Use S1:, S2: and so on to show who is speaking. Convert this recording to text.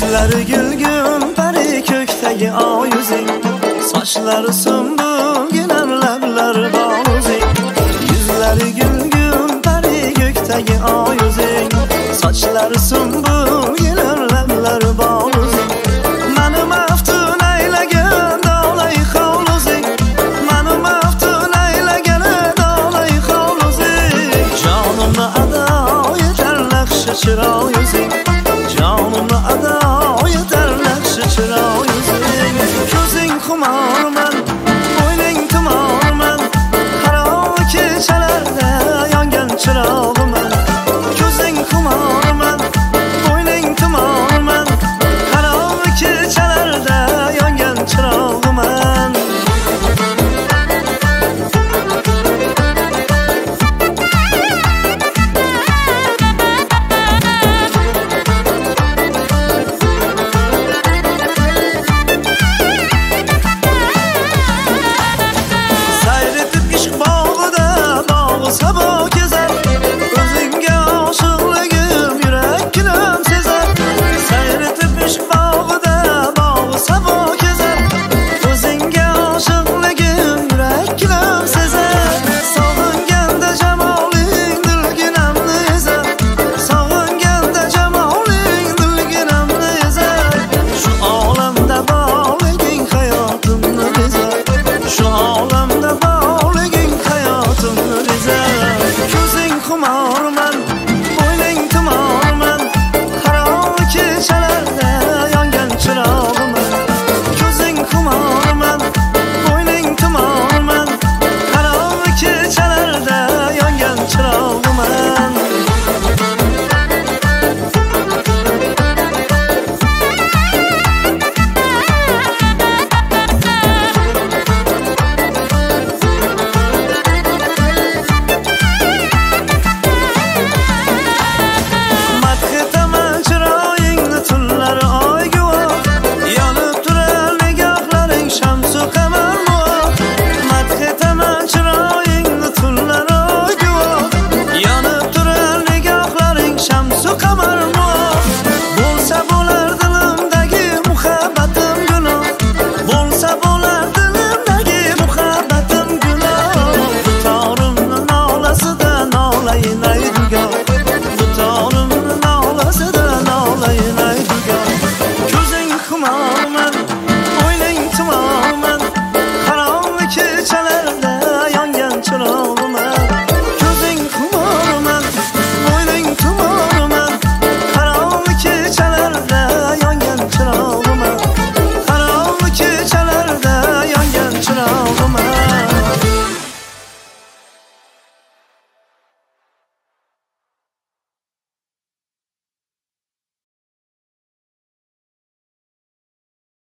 S1: Yuzlari gulgum pari ko'kdagi oy yuzing, sochlari sumbul gilam lablari bor o'zing. Yuzlari gulgum pari ko'kdagi oy yuzing, sochlari sumbul gilam lablari bor o'zing. Mani maftun aylagan dolay hovl o'zing, mani maftun aylagan dolay hovl o'zing. Jonimni ado etar naqshi chiroq yuzing.